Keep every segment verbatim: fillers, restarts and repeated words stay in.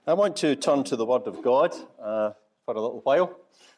I want to turn to the Word of God uh, for a little while.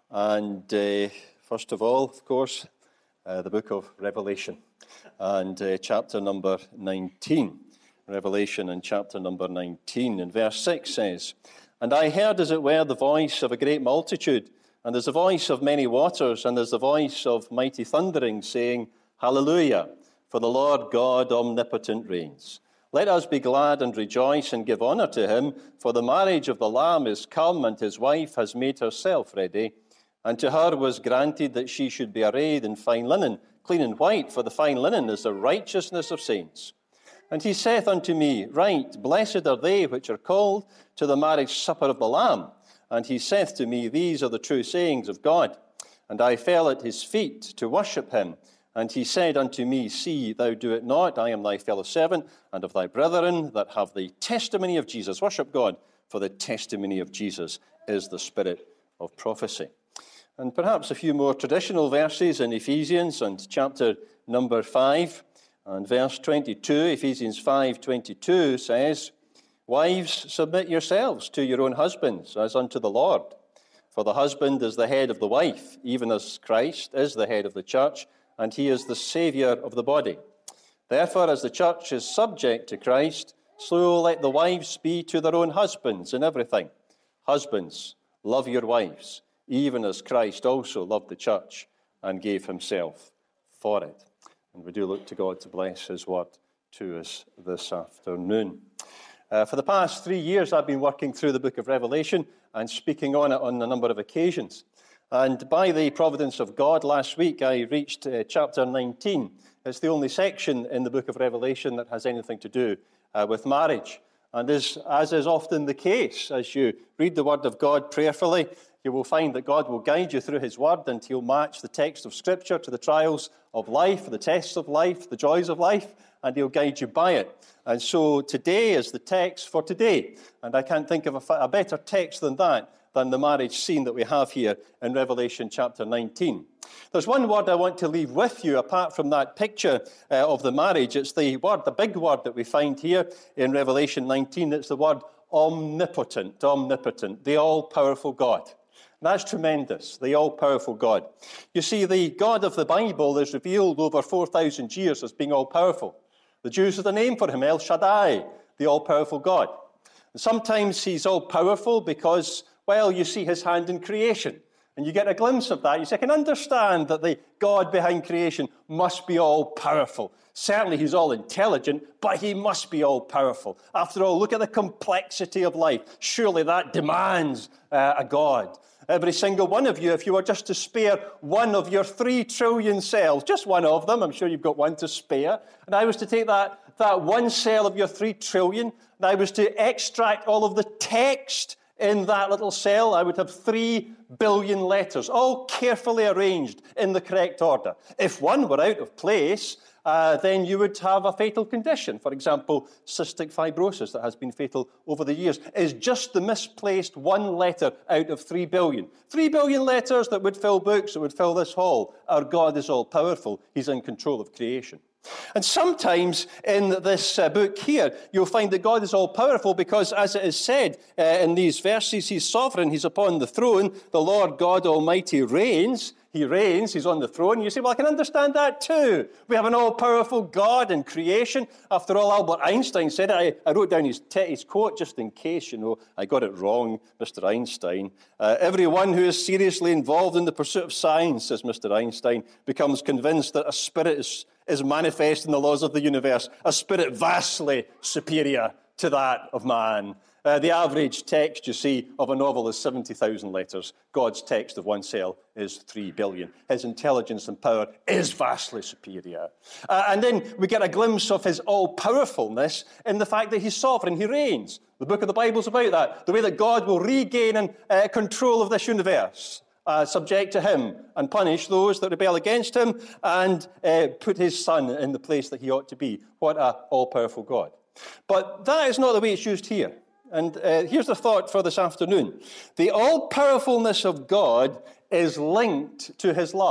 And uh, first of all, of course, uh, the book of Revelation and uh, chapter number nineteen. Revelation and chapter number nineteen. And verse six says, "And I heard, as it were, the voice of a great multitude, and as the voice of many waters, and as the voice of mighty thundering, saying, Hallelujah, for the Lord God omnipotent reigns. Let us be glad and rejoice and give honor to him, for the marriage of the Lamb is come, and his wife has made herself ready. And to her was granted that she should be arrayed in fine linen, clean and white, for the fine linen is the righteousness of saints. And he saith unto me, Right, blessed are they which are called to the marriage supper of the Lamb. And he saith to me, These are the true sayings of God. And I fell at his feet to worship him. And he said unto me, See, thou do it not. I am thy fellow servant, and of thy brethren that have the testimony of Jesus. Worship God, for the testimony of Jesus is the spirit of prophecy." And perhaps a few more traditional verses in Ephesians and chapter number five. And verse twenty-two, Ephesians five twenty-two says, "Wives, submit yourselves to your own husbands, as unto the Lord. For the husband is the head of the wife, even as Christ is the head of the church, and he is the Saviour of the body. Therefore, as the church is subject to Christ, so let the wives be to their own husbands in everything. Husbands, love your wives, even as Christ also loved the church and gave himself for it." And we do look to God to bless his word to us this afternoon. Uh, for the past three years, I've been working through the book of Revelation and speaking on it on a number of occasions. And by the providence of God, last week I reached uh, chapter nineteen. It's the only section in the book of Revelation that has anything to do uh, with marriage. And as, as is often the case, as you read the Word of God prayerfully, you will find that God will guide you through his Word, and he'll match the text of Scripture to the trials of life, the tests of life, the joys of life, and he'll guide you by it. And so today is the text for today. And I can't think of a, a better text than that, than the marriage scene that we have here in Revelation chapter nineteen. There's one word I want to leave with you apart from that picture uh, of the marriage. It's the word, the big word that we find here in Revelation nineteen. It's the word omnipotent, omnipotent, the all-powerful God. And that's tremendous, the all-powerful God. You see, the God of the Bible is revealed over four thousand years as being all-powerful. The Jews have a name for him, El Shaddai, the all-powerful God. And sometimes he's all-powerful because, well, you see his hand in creation, and you get a glimpse of that. You say, I can understand that the God behind creation must be all-powerful. Certainly he's all-intelligent, but he must be all-powerful. After all, look at the complexity of life. Surely that demands uh, a God. Every single one of you, if you were just to spare one of your three trillion cells, just one of them, I'm sure you've got one to spare, and I was to take that, that one cell of your three trillion, and I was to extract all of the text in that little cell, I would have three billion letters, all carefully arranged in the correct order. If one were out of place, uh, then you would have a fatal condition. For example, cystic fibrosis that has been fatal over the years is just the misplaced one letter out of three billion. Three billion letters that would fill books, that would fill this hall. Our God is all-powerful. He's in control of creation. And sometimes in this uh, book here, you'll find that God is all-powerful because, as it is said uh, in these verses, he's sovereign, he's upon the throne, the Lord God Almighty reigns. He reigns, he's on the throne. You say, well, I can understand that too. We have an all-powerful God in creation. After all, Albert Einstein said it. I, I wrote down his, te- his quote just in case, you know, I got it wrong, Mister Einstein. Uh, Everyone who is seriously involved in the pursuit of science, says Mister Einstein, becomes convinced that a spirit is, is manifest in the laws of the universe, a spirit vastly superior to that of man. Uh, the average text, you see, of a novel is seventy thousand letters. God's text of one cell is three billion. His intelligence and power is vastly superior. Uh, and then we get a glimpse of his all-powerfulness in the fact that he's sovereign, he reigns. The book of the Bible is about that, the way that God will regain and, uh, control of this universe, uh, subject to him, and punish those that rebel against him, and uh, put his son in the place that he ought to be. What an all-powerful God. But that is not the way it's used here. And uh, here's the thought for this afternoon. The all-powerfulness of God is linked to his love.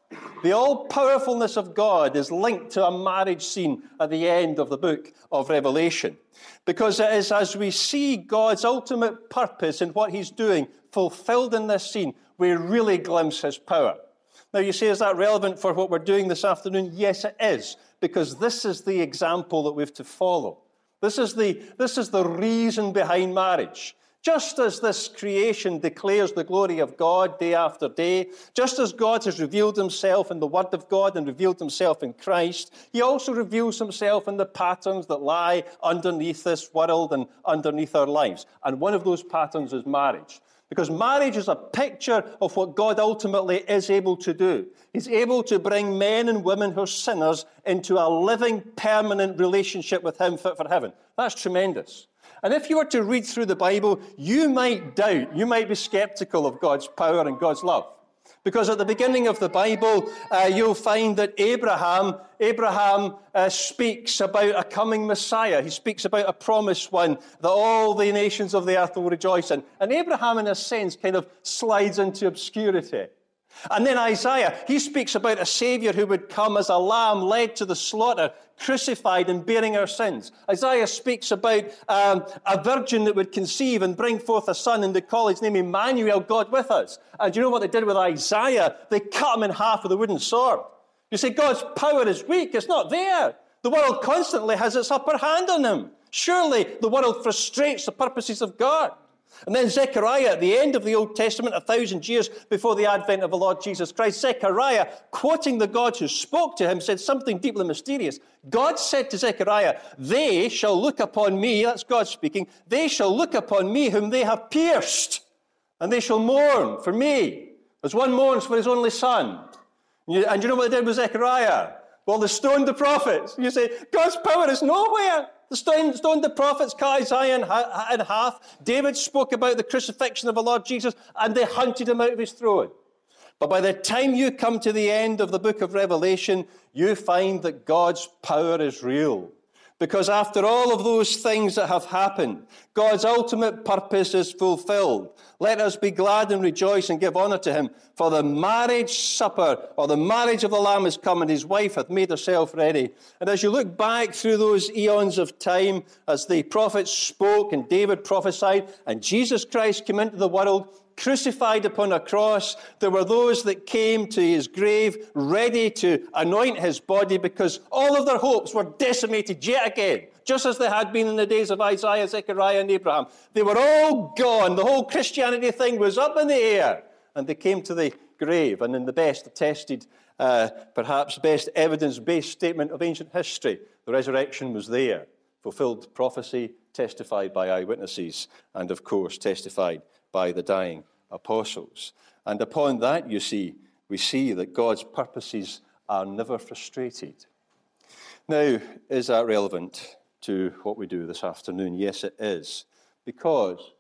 The all-powerfulness of God is linked to a marriage scene at the end of the book of Revelation, because it is as we see God's ultimate purpose in what he's doing fulfilled in this scene, we really glimpse his power. Now you say, is that relevant for what we're doing this afternoon? Yes, it is, because this is the example that we have to follow. This is the, this is the reason behind marriage. Just as this creation declares the glory of God day after day, just as God has revealed himself in the Word of God and revealed himself in Christ, he also reveals himself in the patterns that lie underneath this world and underneath our lives. And one of those patterns is marriage. Because marriage is a picture of what God ultimately is able to do. He's able to bring men and women who are sinners into a living, permanent relationship with him fit for heaven. That's tremendous. And if you were to read through the Bible, you might doubt, you might be skeptical of God's power and God's love. Because at the beginning of the Bible, uh, you'll find that Abraham, Abraham uh, speaks about a coming Messiah. He speaks about a promised one that all the nations of the earth will rejoice in. And Abraham, in a sense, kind of slides into obscurity. And then Isaiah, he speaks about a Savior who would come as a lamb led to the slaughter, crucified and bearing our sins. Isaiah speaks about um, a virgin that would conceive and bring forth a son and they call his name Emmanuel, God with us. And you know what they did with Isaiah? They cut him in half with a wooden sword. You say, God's power is weak. It's not there. The world constantly has its upper hand on him. Surely the world frustrates the purposes of God. And then Zechariah, at the end of the Old Testament, a thousand years before the advent of the Lord Jesus Christ, Zechariah, quoting the God who spoke to him, said something deeply mysterious. God said to Zechariah, they shall look upon me, that's God speaking, they shall look upon me whom they have pierced, and they shall mourn for me, as one mourns for his only son. And you, and you know what they did with Zechariah? Well, they stoned the prophets. You say, God's power is nowhere. The stoned, stoned the prophets, cut Isaiah in, in half. David spoke about the crucifixion of the Lord Jesus, and they hunted him out of his throne. But by the time you come to the end of the book of Revelation, you find that God's power is real. Because after all of those things that have happened, God's ultimate purpose is fulfilled. Let us be glad and rejoice and give honor to him. For the marriage supper, or the marriage of the Lamb is come, and his wife hath made herself ready. And as you look back through those eons of time, as the prophets spoke and David prophesied, and Jesus Christ came into the world, crucified upon a cross, there were those that came to his grave ready to anoint his body because all of their hopes were decimated yet again, just as they had been in the days of Isaiah, Zechariah, and Abraham. They were all gone. The whole Christianity thing was up in the air. And they came to the grave, and in the best attested, uh, perhaps best evidence-based statement of ancient history, the resurrection was there. Fulfilled prophecy, testified by eyewitnesses, and of course testified by the dying apostles. And upon that, you see, we see that God's purposes are never frustrated. Now, is that relevant to what we do this afternoon? Yes, it is. Because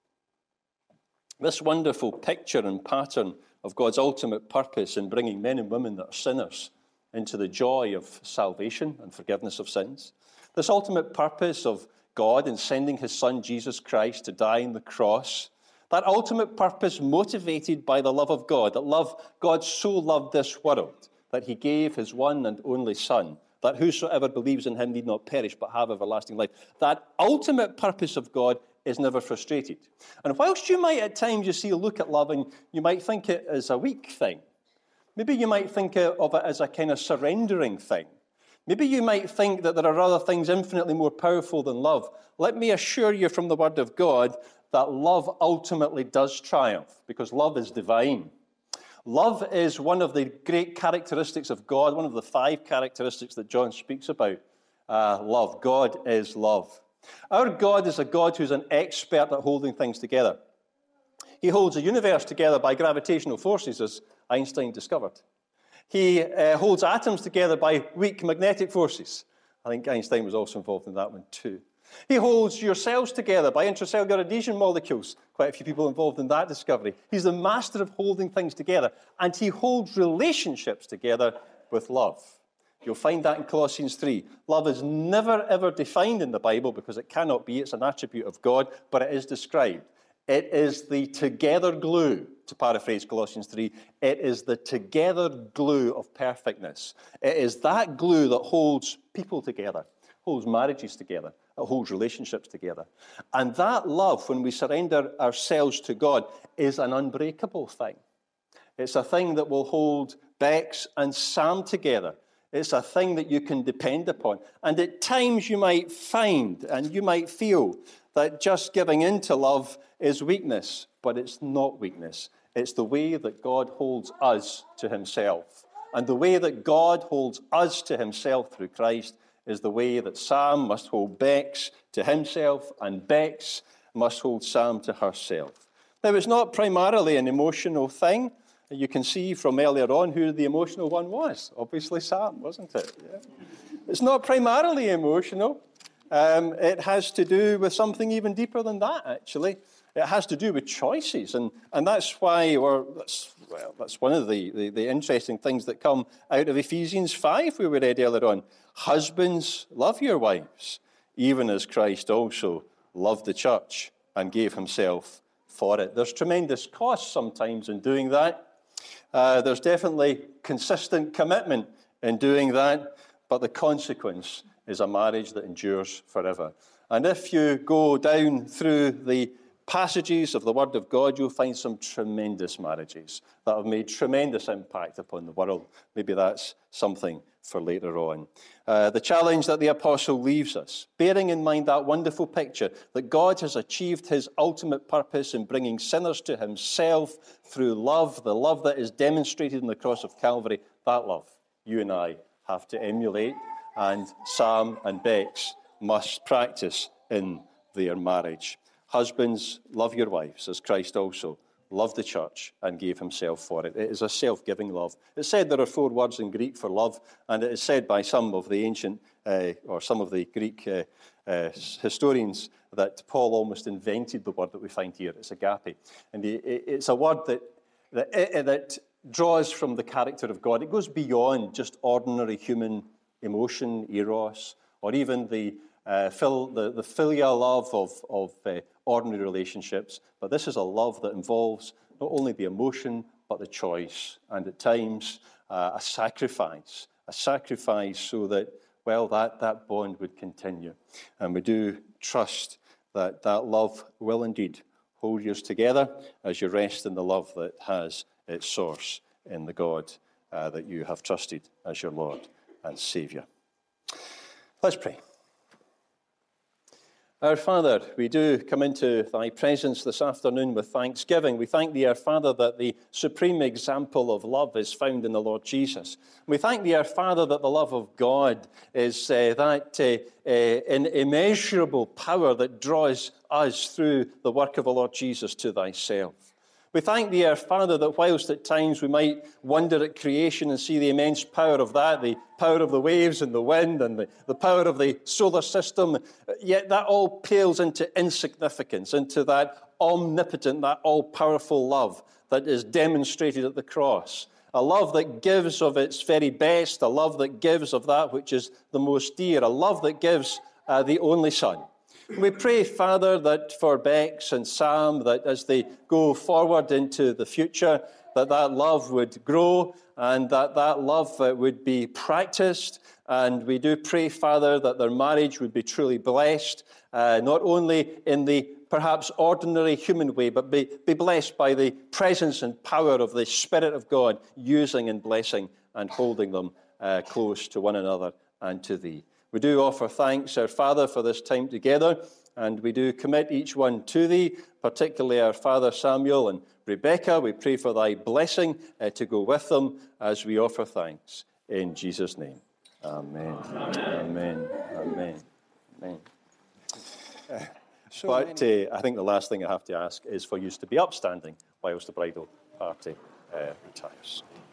this wonderful picture and pattern of God's ultimate purpose in bringing men and women that are sinners into the joy of salvation and forgiveness of sins, this ultimate purpose of God in sending his Son, Jesus Christ, to die on the cross, that ultimate purpose motivated by the love of God, that love, God so loved this world, that he gave his one and only Son, that whosoever believes in him need not perish but have everlasting life. That ultimate purpose of God is never frustrated. And whilst you might at times, you see, look at love and you might think it as a weak thing, maybe you might think of it as a kind of surrendering thing. Maybe you might think that there are other things infinitely more powerful than love. Let me assure you from the Word of God that love ultimately does triumph, because love is divine. Love is one of the great characteristics of God, one of the five characteristics that John speaks about. Uh, love. God is love. Our God is a God who's an expert at holding things together. He holds the universe together by gravitational forces, as Einstein discovered. He uh, holds atoms together by weak magnetic forces. I think Einstein was also involved in that one too. He holds your cells together by intracellular adhesion molecules. Quite a few people involved in that discovery. He's the master of holding things together. And he holds relationships together with love. You'll find that in Colossians three. Love is never, ever defined in the Bible because it cannot be. It's an attribute of God, but it is described. It is the together glue, to paraphrase Colossians three, it is the together glue of perfectness. It is that glue that holds people together, holds marriages together, it holds relationships together. And that love, when we surrender ourselves to God, is an unbreakable thing. It's a thing that will hold Bex and Sam together. It's a thing that you can depend upon. And at times you might find and you might feel that just giving in to love is weakness, but it's not weakness. It's the way that God holds us to himself. And the way that God holds us to himself through Christ is the way that Sam must hold Bex to himself, and Bex must hold Sam to herself. Now, it's not primarily an emotional thing. You can see from earlier on who the emotional one was. Obviously Sam, wasn't it? Yeah. It's not primarily emotional. Um, it has to do with something even deeper than that, actually. It has to do with choices, and, and that's why, or that's, well, that's one of the, the, the interesting things that come out of Ephesians five, we read earlier on. Husbands, love your wives, even as Christ also loved the church and gave himself for it. There's tremendous cost sometimes in doing that. Uh, there's definitely consistent commitment in doing that, but the consequence is a marriage that endures forever. And if you go down through the passages of the Word of God, you'll find some tremendous marriages that have made tremendous impact upon the world. Maybe that's something for later on. Uh, the challenge that the apostle leaves us, bearing in mind that wonderful picture that God has achieved his ultimate purpose in bringing sinners to himself through love, the love that is demonstrated in the cross of Calvary, that love you and I have to emulate, and Sam and Bex must practice in their marriage. Husbands, love your wives as Christ also loved the church and gave himself for it. It is a self-giving love. It's said there are four words in Greek for love, and it is said by some of the ancient, uh, or some of the Greek uh, uh, historians, that Paul almost invented the word that we find here. It's agape. And it's a word that, that, that draws from the character of God. It goes beyond just ordinary human emotion, eros, or even the Uh, fil- the, the filial love of, of uh, ordinary relationships. But this is a love that involves not only the emotion, but the choice, and at times uh, a sacrifice, a sacrifice so that, well, that, that bond would continue. And we do trust that that love will indeed hold you together as you rest in the love that has its source in the God uh, that you have trusted as your Lord and Saviour. Let's pray. Our Father, we do come into thy presence this afternoon with thanksgiving. We thank thee, our Father, that the supreme example of love is found in the Lord Jesus. We thank thee, our Father, that the love of God is uh, that uh, uh, immeasurable power that draws us through the work of the Lord Jesus to thyself. We thank thee, our Father, that whilst at times we might wonder at creation and see the immense power of that, the power of the waves and the wind and the, the power of the solar system, yet that all pales into insignificance, into that omnipotent, that all-powerful love that is demonstrated at the cross. A love that gives of its very best, a love that gives of that which is the most dear, a love that gives uh, the only Son. We pray, Father, that for Bex and Sam, that as they go forward into the future, that that love would grow and that that love uh, would be practiced. And we do pray, Father, that their marriage would be truly blessed, uh, not only in the perhaps ordinary human way, but be, be blessed by the presence and power of the Spirit of God, using and blessing and holding them uh, close to one another and to thee. We do offer thanks, our Father, for this time together, and we do commit each one to thee, particularly our Father Samuel and Rebecca. We pray for thy blessing uh, to go with them as we offer thanks. In Jesus' name, amen. Amen. Amen. Amen. Amen. Uh, so but uh, I think the last thing I have to ask is for you to be upstanding whilst the bridal party uh, retires.